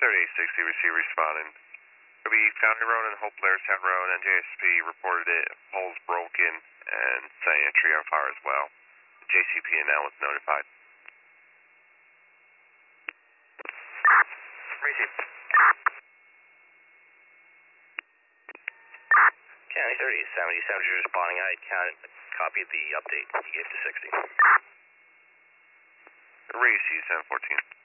3860, receive responding. It'll be Foundry Road and Hope Blairstown Road, and JSP reported it, poles broken, and setting a tree on fire as well. JCP now was notified. Receive. County 3070, Savage responding. I had counted, copied the update you gave to 60. Receive 714.